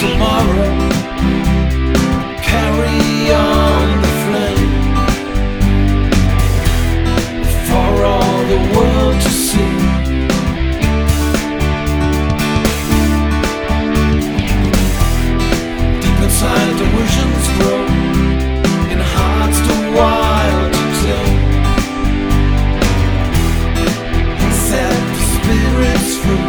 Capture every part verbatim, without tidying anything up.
tomorrow. Carry on the flame for all the world to see. Deep inside the visions grow in hearts too wild to tame. Set the spirits free.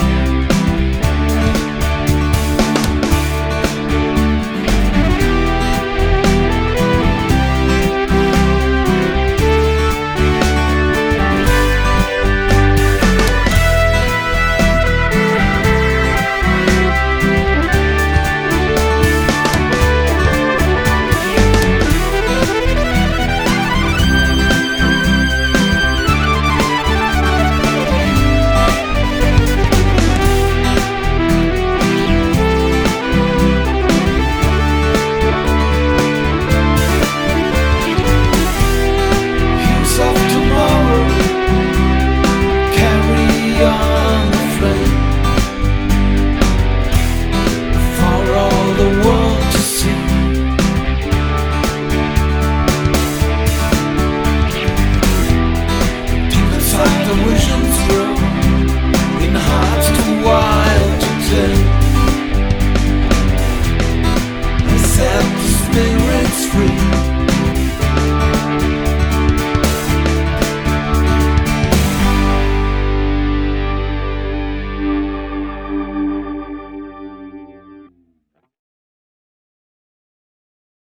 The visions grow in hearts too wild to tame. Set the spirits free.